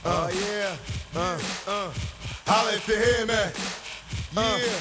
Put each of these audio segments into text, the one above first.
Yeah. Holla if you hear me. Yeah.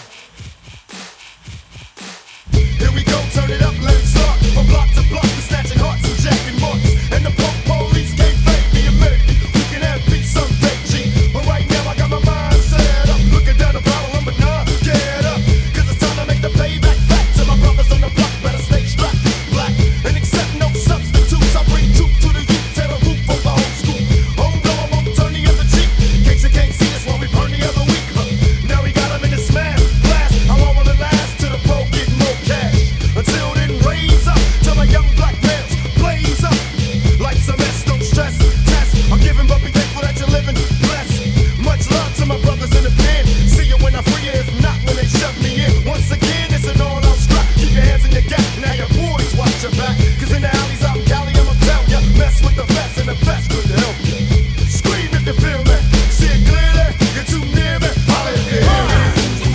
Here we go, turn it up, let it start. From block to block, we're snatching hearts and jacking marks. And the punk police can't fake me a minute. We can have peace someday, G. But right now I got my mind set up. Looking down the barrel, I'm get up. Cause it's time to make the payback fat. To my brothers on the block, better stay strapped. Black and accept no substitutes. I bring truth to the youth, tear the roof over the whole school. Oh no, I won't turn the other cheek. In case you can't see us while we burn the other week. Now we got them in the smash blast. How long will it last? Till the pro get more cash. Until then, raise up till my young black males blaze up. Like some S, don't stress, test. I'm giving, but be thankful that you're living blessed. Much love to my brothers in the pen. See you when I free you, if not when they shove me in. Once again, it's an all-out strap. Keep your hands in your gap, now your boys watch your back. Cause in the alleys out in Cali, I'ma tell ya, mess with the best and the best could help you. Scream if you feel me, see it clearly, you're too near me. Holla if you hear me.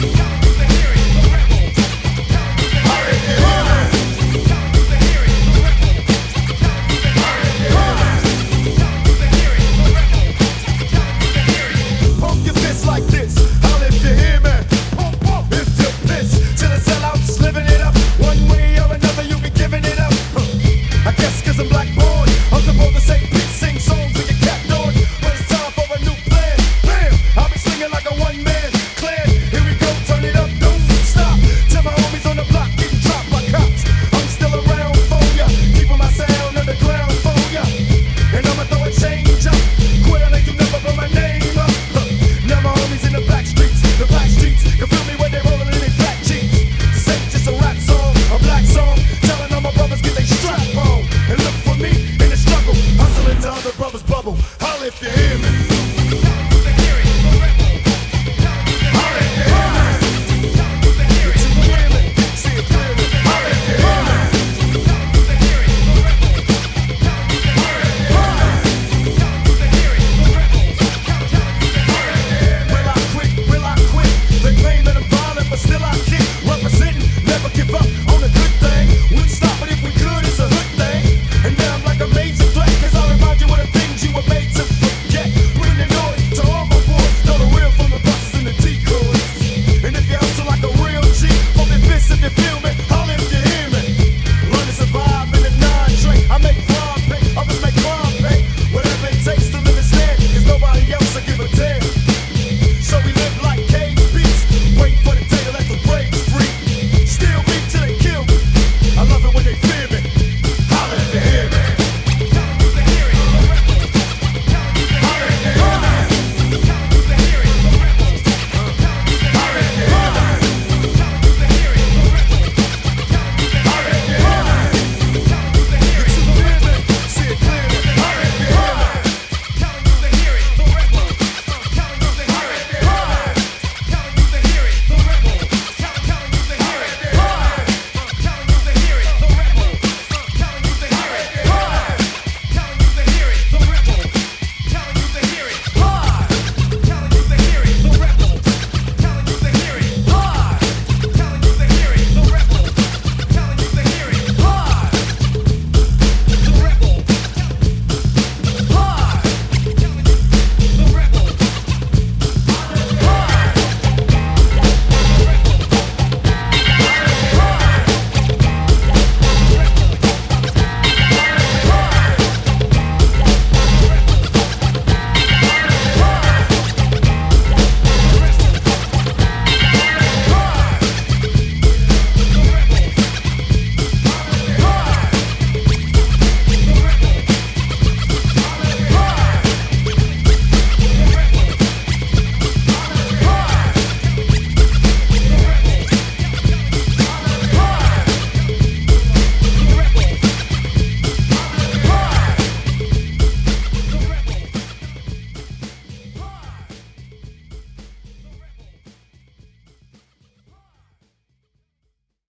Pump your fist like this, holla if you hear me. Pump, pump, if you're pissed. Till the sellouts living it up. One way or another you be giving it up. I guess cause I'm black born, I'm supposed to say peace, sing songs with your cap on. But it's time for a new plan. Bam, I'll be swinging like a one-man clan. Here we go, turn it up, don't stop. Till my homies on the block getting dropped by cops. I'm still around for ya, keeping my sound underground for ya. And I'ma throw a change up, quit like you never put my name up. Now my homies in the back streets can feel me when they rollin' in their fat jeeps. This ain't just a rap song, a black song, telling all my brothers get they strap on and look for me in the struggle, hustling to other brothers' bubble. Holla if you hear me.